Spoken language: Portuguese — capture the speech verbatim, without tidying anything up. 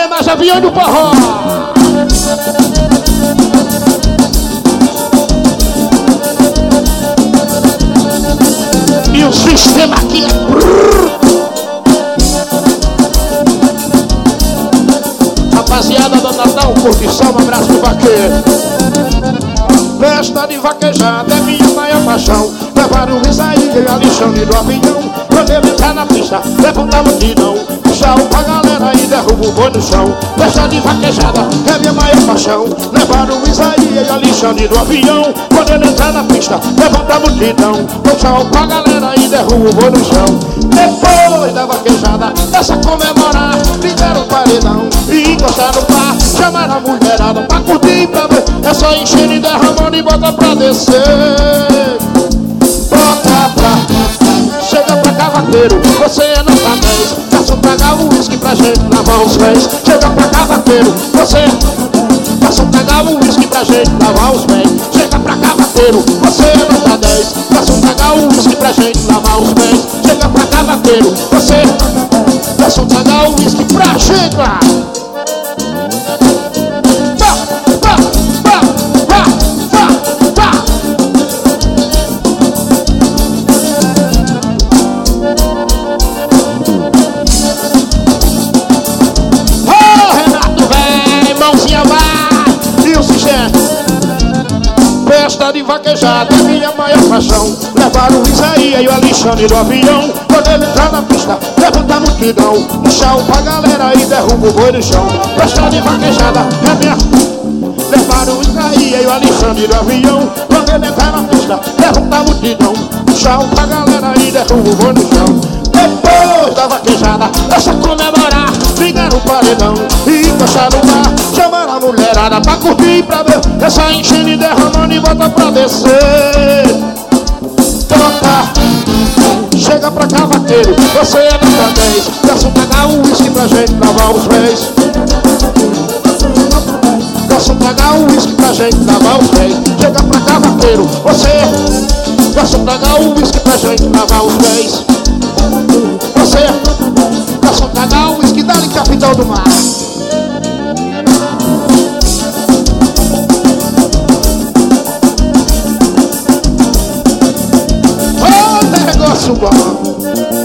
homenagem a Avião do Forró. E o sistema aqui é... Rapaziada do Natal, curtição, um abraço pro vaqueiro. Festa de vaquejada é minha maior paixão. Levar o Isaías e Alexandre do avião. Quando ele entrar na pista, levanta a multidão. Puxa o pra galera e derruba o boi no chão. Festa de vaquejada é minha maior paixão. Levar o Isaías e Alexandre do avião. Quando ele entrar na pista, levanta a multidão. Puxa o pra galera e derruba o boi no chão. Depois da vaquejada, essa comemorar, ligaram o paredão e encostaram no par. Chamaram a mulherada pra curtir, pra ver. É só encher e derramando e bota pra descer. Bota pra... Chega pra cá, vaqueiro, você é nota dez. Faça um tragar o uísque pra gente lavar os pés. Chega pra cá, vaqueiro, você... Faça um tragar o uísque pra gente lavar os pés. Chega pra cá, vaqueiro, você é nota dez. Faça um tragar o uísque pra gente lavar os pés. Chega pra cá, vaqueiro, você... Faça um tragar o uísque pra gente lá. Festa de vaquejada é minha maior paixão. Levaram o Isaías e o Alexandre do avião. Quando ele entrar na pista, levanta a multidão. Puxa o pra galera e derruba o boi no chão. Festa de vaquejada é minha... Levaram o Isaías e o Alexandre do avião. Quando ele entrar na pista, levanta a multidão. Puxa o pra galera e derruba o boi no chão. Depois da vaquejada, essa comemorar, ligaram o paredão e encostaram no mar. Chamaram a mulherada pra curtir e pra ver. Essa enchendo e derramando e bota pra descer. Bota, chega pra cá, vaqueiro, você é nota dez. Peço pegar o uísque pra gente lavar os pés. Peço pegar o uísque pra gente lavar os pés. Chega pra cá, vaqueiro, você... Peço pegar o uísque pra gente lavar os pés. Você... Peço pegar o uísque, dá-lhe, capitão do mar. Negócio bom.